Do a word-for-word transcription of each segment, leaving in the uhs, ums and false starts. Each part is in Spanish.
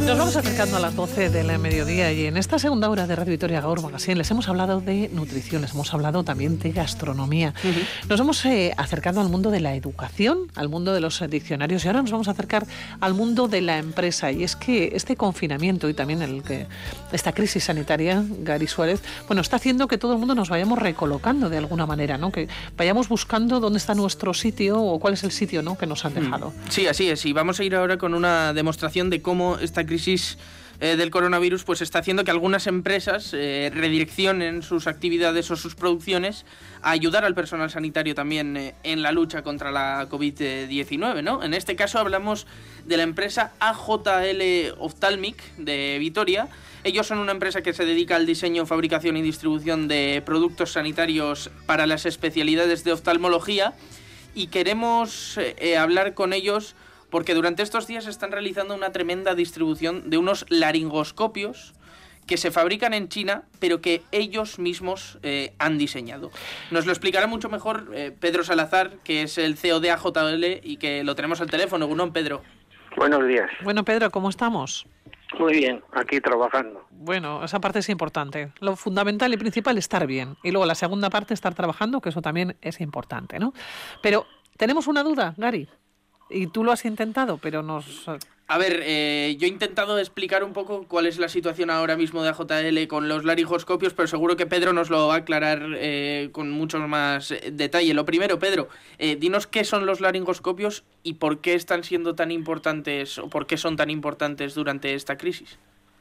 Nos vamos acercando a las doce del mediodía y en esta segunda hora de Radio Vitoria Gaur Magazine les hemos hablado de nutrición, les hemos hablado también de gastronomía. Uh-huh. Nos hemos eh, acercado al mundo de la educación, al mundo de los diccionarios y ahora nos vamos a acercar al mundo de la empresa. Y es que este confinamiento y también el que esta crisis sanitaria, Gary Suárez, bueno, está haciendo que todo el mundo nos vayamos recolocando de alguna manera, ¿no? Que vayamos buscando dónde está nuestro sitio o cuál es el sitio, ¿no?, que nos han dejado. Sí, así es. Y vamos a ir ahora con una demostración de cómo esta crisis crisis eh, del coronavirus pues está haciendo que algunas empresas eh, redireccionen sus actividades o sus producciones a ayudar al personal sanitario también eh, en la lucha contra la covid diecinueve, ¿no? En este caso hablamos de la empresa A J L Ophthalmic de Vitoria. Ellos son una empresa que se dedica al diseño, fabricación y distribución de productos sanitarios para las especialidades de oftalmología y queremos eh, hablar con ellos porque durante estos días están realizando una tremenda distribución de unos laringoscopios que se fabrican en China, pero que ellos mismos eh, han diseñado. Nos lo explicará mucho mejor eh, Pedro Salazar, que es el C E O de A J L y que lo tenemos al teléfono. Gunón, Pedro. Buenos días. Bueno, Pedro, ¿cómo estamos? Muy bien, aquí trabajando. Bueno, esa parte es importante. Lo fundamental y principal es estar bien. Y luego la segunda parte, estar trabajando, que eso también es importante, ¿no? Pero tenemos una duda, Gary. Y tú lo has intentado, pero nos... A ver, eh, yo he intentado explicar un poco cuál es la situación ahora mismo de A J L con los laringoscopios, pero seguro que Pedro nos lo va a aclarar eh, con mucho más detalle. Lo primero, Pedro, eh, dinos qué son los laringoscopios y por qué están siendo tan importantes, o por qué son tan importantes durante esta crisis.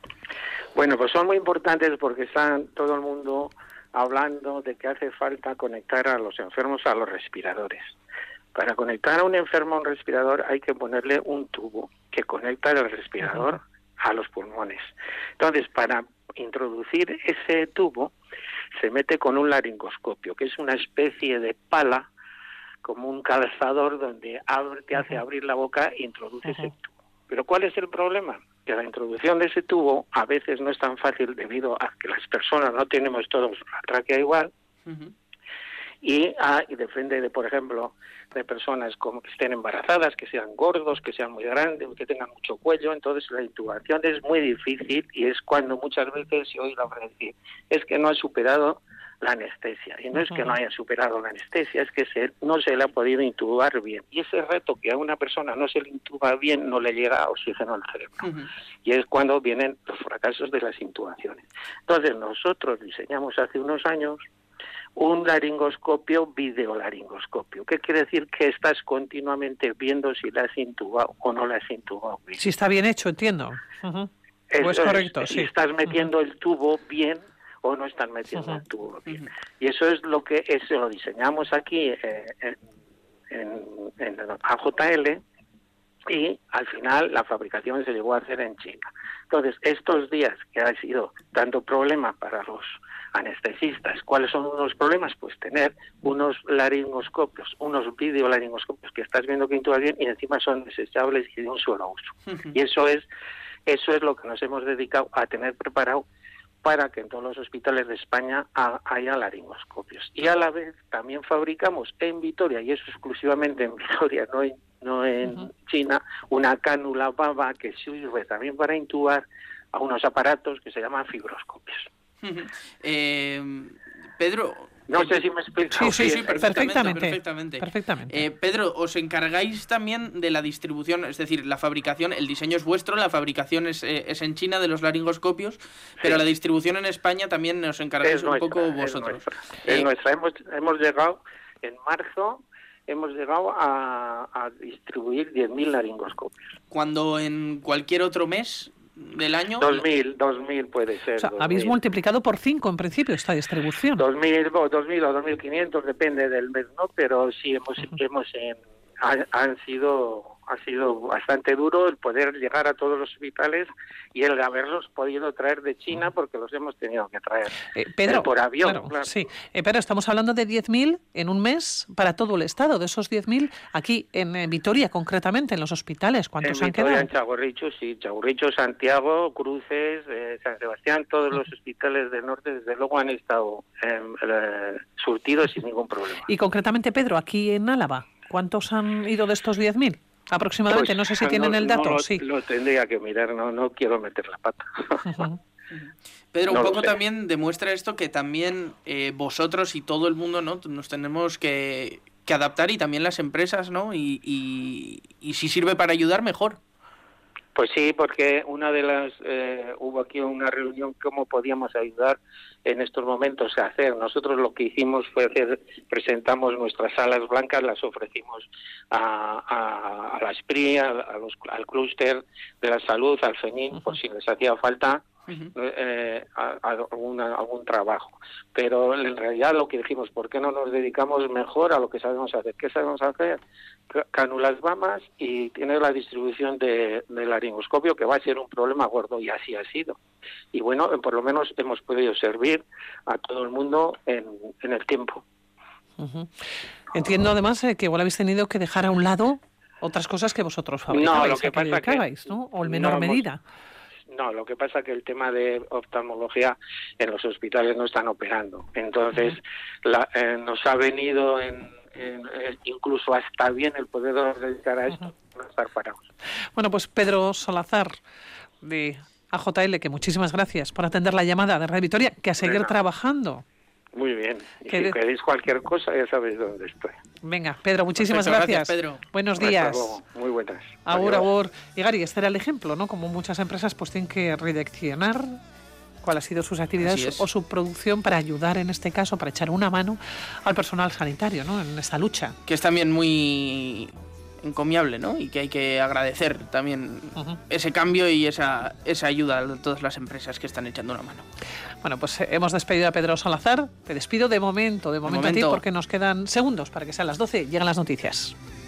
Bueno, pues son muy importantes porque están todo el mundo hablando de que hace falta conectar a los enfermos a los respiradores. Para conectar a un enfermo a un respirador hay que ponerle un tubo que conecta el respirador a los pulmones. Entonces, para introducir ese tubo, se mete con un laringoscopio, que es una especie de pala, como un calzador, donde abre, te hace abrir la boca e introduce ese tubo. Pero ¿cuál es el problema? Que la introducción de ese tubo a veces no es tan fácil debido a que las personas no tenemos todos la tráquea igual. Uh-huh. Y, ah, y depende de, por ejemplo, de personas como que estén embarazadas, que sean gordos, que sean muy grandes, que tengan mucho cuello. Entonces la intubación es muy difícil y es cuando muchas veces se oye la frase decir, es que no ha superado la anestesia. Y no es que no haya superado la anestesia, es que se, no se le ha podido intubar bien. Y ese reto que a una persona no se le intuba bien, no le llega oxígeno al cerebro. Uh-huh. Y es cuando vienen los fracasos de las intubaciones. Entonces nosotros diseñamos hace unos años un laringoscopio, videolaringoscopio. ¿Qué quiere decir? Que estás continuamente viendo si la has intubado o no la has intubado bien. Si está bien hecho, entiendo. Uh-huh. Es, pues correcto, es, sí. Si estás metiendo uh-huh. el tubo bien o no estás metiendo uh-huh. el tubo bien. Uh-huh. Y eso es lo que eso lo diseñamos aquí eh, en, en, en A J L y al final la fabricación se llegó a hacer en China. Entonces, estos días que ha sido tanto problema para los anestesistas, ¿cuáles son unos problemas? Pues tener unos laringoscopios, unos videolaringoscopios que estás viendo que intubas bien y encima son desechables y de un solo uso. Uh-huh. Y eso es eso es lo que nos hemos dedicado a tener preparado para que en todos los hospitales de España haya laringoscopios. Y a la vez también fabricamos en Vitoria, y eso exclusivamente en Vitoria, no en, no en uh-huh. China, una cánula baba que sirve también para intubar a unos aparatos que se llaman fibroscopios. Uh-huh. Eh, Pedro... No eh, sé si me explico. Sí, sí, sí, perfectamente. perfectamente. perfectamente. perfectamente. Eh, Pedro, ¿os encargáis también de la distribución, es decir, la fabricación, el diseño es vuestro, la fabricación es, eh, es en China de los laringoscopios, pero sí. La distribución en España también os encargáis es un nuestra, poco vosotros? Es nuestra. Eh, es nuestra. Hemos, hemos llegado en marzo... hemos llegado a, a distribuir diez mil laringoscopios. Cuando en cualquier otro mes del año... dos mil, dos mil puede ser. O sea, dos mil. habéis multiplicado por cinco en principio esta distribución. dos mil, dos mil o dos mil quinientos, depende del mes, ¿no? Pero sí, hemos, uh-huh. hemos en, han, han sido... ha sido bastante duro el poder llegar a todos los hospitales y el haberlos podido traer de China porque los hemos tenido que traer eh, Pedro, eh, por avión. Claro, claro. Sí, eh, pero estamos hablando de diez mil en un mes para todo el Estado. De esos diez mil aquí en eh, Vitoria, concretamente, en los hospitales, ¿cuántos en han Vitoria, quedado? En Txagorritxu, sí, Txagorritxu, Santiago, Cruces, eh, San Sebastián, todos los hospitales del norte, desde luego, han estado eh, eh, surtidos sin ningún problema. Y concretamente, Pedro, aquí en Álava, ¿cuántos han ido de estos diez mil? Aproximadamente, Pues, no sé si tienen no, el dato, no lo, sí. Lo tendría que mirar, no, no quiero meter la pata. Uh-huh. Pedro, No un lo poco sé. también demuestra esto que también eh, vosotros y todo el mundo, ¿no? Nos tenemos que, que adaptar, y también las empresas, ¿no? Y, y, y si sirve para ayudar, mejor. Pues sí, porque una de las eh, hubo aquí una reunión cómo podíamos ayudar en estos momentos a hacer. Nosotros lo que hicimos fue hacer, presentamos nuestras salas blancas, las ofrecimos a, a, a la S P R I, a, a los, al clúster de la salud, al FENIN, por si les hacía falta Uh-huh. eh, a, a alguna, algún trabajo. Pero en realidad lo que dijimos, ¿por qué no nos dedicamos mejor a lo que sabemos hacer? ¿Qué sabemos hacer? Cánulas mamas y tiene la distribución de, del laringoscopio, que va a ser un problema gordo, y así ha sido. Y bueno, por lo menos hemos podido servir a todo el mundo en, en el tiempo. Uh-huh. Entiendo además eh, que igual habéis tenido que dejar a un lado otras cosas que vosotros fabricabais, No, lo que a que pasa dedicabais, que ¿no? O en menor no hemos- medida. No, lo que pasa es que el tema de oftalmología en los hospitales no están operando. Entonces, uh-huh. la, eh, nos ha venido en, en, eh, incluso hasta bien el poder dedicar a esto, uh-huh. no estar parados. Bueno, pues Pedro Salazar, de A J L, que muchísimas gracias por atender la llamada de Radio Vitoria, que a seguir Venga. trabajando. Muy bien. Y si de... queréis cualquier cosa, ya sabéis dónde estoy. Venga, Pedro, muchísimas Perfecto, gracias. gracias Pedro. Buenos días. Muy buenas. Agur, agur. Y Gary, este era el ejemplo, ¿no? Como muchas empresas pues tienen que redireccionar cuál ha sido sus actividades o su producción para ayudar, en este caso, para echar una mano al personal sanitario, ¿no? En esta lucha. Que es también muy encomiable, ¿no? Y que hay que agradecer también uh-huh. ese cambio y esa, esa ayuda a todas las empresas que están echando una mano. Bueno, pues eh, hemos despedido a Pedro Salazar. Te despido de momento, de momento, de momento a ti, porque nos quedan segundos para que sean las doce. Llegan las noticias.